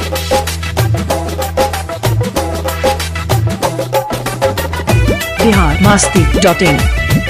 biharmasti.in।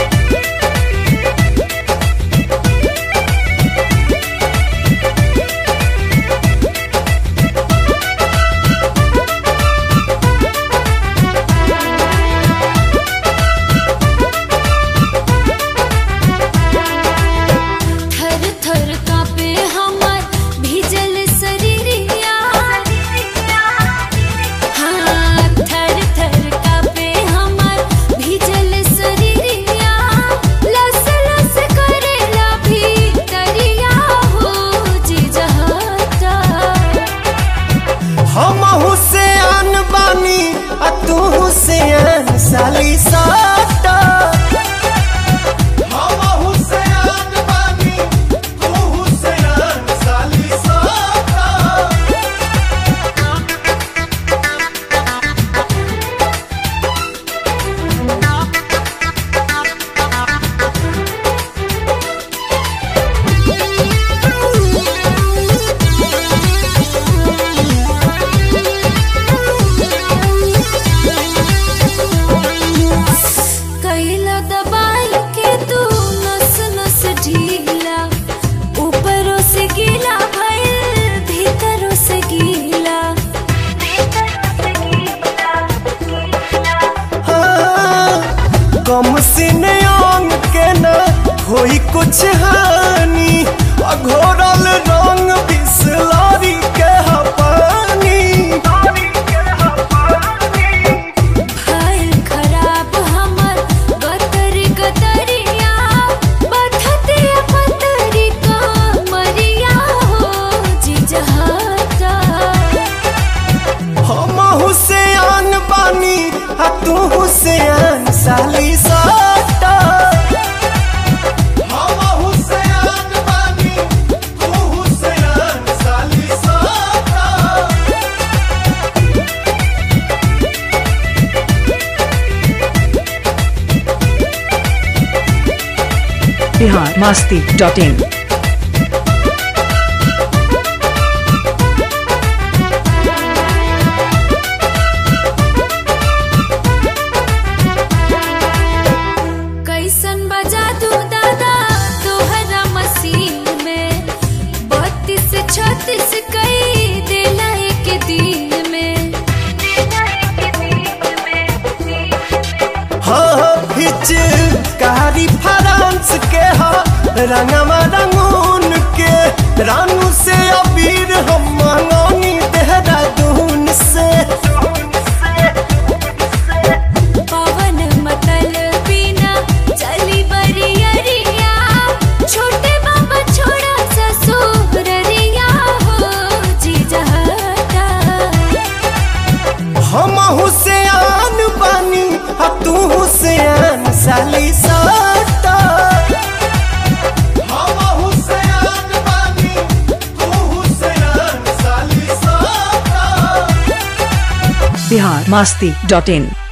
हम हुसैन बानी तू हुसैन साली साटा। हम हुसैन बानी तू हुसैन साली साटा। कम सीने अंग के न होई कुछ हानि, अघोरल रंग बिसलरी के पानी। भइल खराब हमर गतरी गतरिया, बथते पतरी कमरिया हो जिजहता। हम हुसैन बानी तू हुसैन साली साटा। हम हुसैन बानी तू हुसैन साली साटा। biharmasti.in। कैसन बजा दू दादा तोहरा मसीन में, 32 36 कई देला एक दिन में। हाँ हिच कारी फ्रांस के हा रंगमा रंगून के, रानू से अबीर हम मंगौनी देहरादून से। पवन मतल बिना चली बरियरिया, छोटे बाबा छोड़ा ससुररिया हो जिजहता। हम हुसैन बानी तू हुसैन साली साटा। हम हुसैन बानी तू हुसैन साली साटा। biharmasti.in।